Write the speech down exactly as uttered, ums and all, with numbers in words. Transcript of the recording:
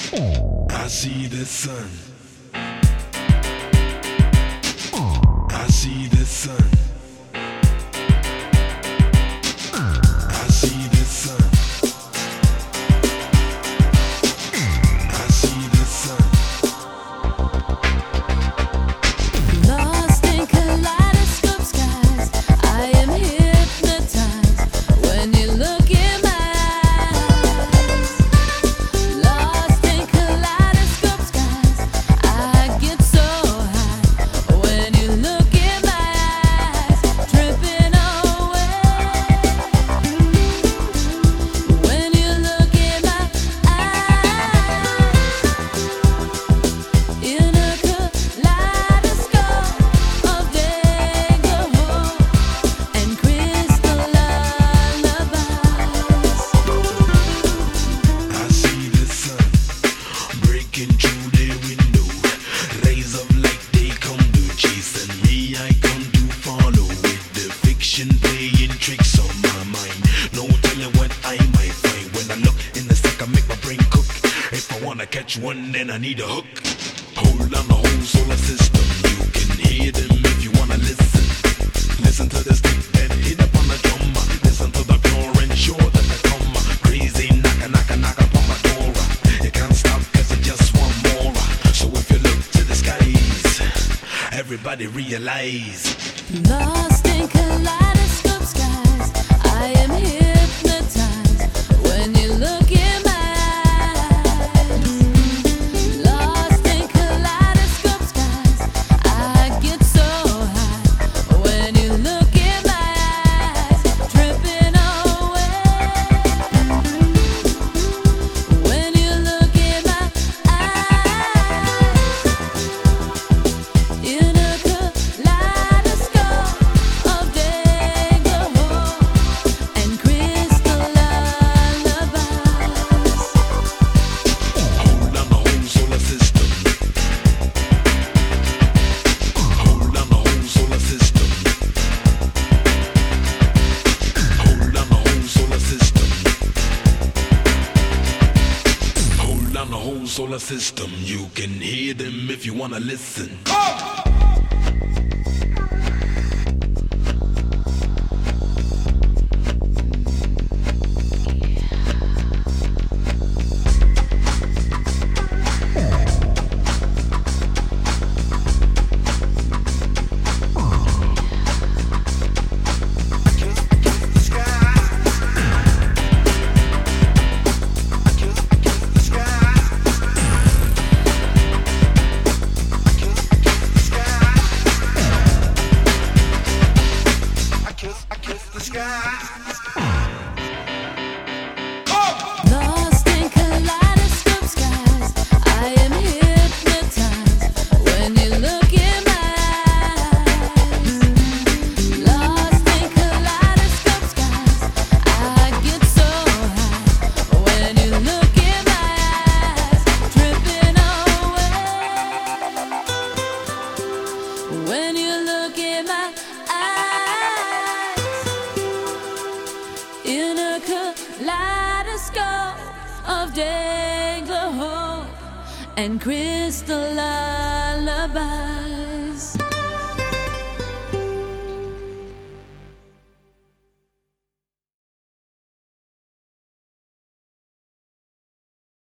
I see the sun. I see the sun. I see the sun. I see the sun. Lost in kaleidoscope skies, I am hypnotized when you look in my eyes. Lost in kaleidoscope skies, I get so high when you look in my eyes, tripping away. When you look in my eyes, in a kaleidoscope of day-glow and crystal lullabies. I see the sun breaking through the window. Rays of light they come to chasing me. I come to follow with the fiction playing tricks on my mind. No telling what I might find when I look in the stack. I make my brain cook. If I wanna catch one, then I need a hook. Hold on the whole solar system. You can hear them if you wanna listen. Listen to the stick that hit up on the drum. Listen to the pure and sure that I come. Crazy knock knock knock upon my door. You can't stop cause it's just one more. So if you look to the skies, everybody realize. Lost in kaleidoscope skies, I am hypnotized when you look in my eyes. Lost in kaleidoscope skies, I get so high when you look in my eyes, tripping away. When you look in my eyes, in a kaleidoscope of day-glow and crystal lullabies. Hold on the whole solar system. Hold on the whole solar system. Hold on the whole solar system. Hold on the whole solar system. You can hear them if you wanna listen. Lost in kaleidoscope skies, I am hypnotized when you look in my eyes. Lost in kaleidoscope skies, I get so high when you look in my eyes, tripping away. When you look in my eyes, in a kaleidoscope of day-glow and crystal lullabies.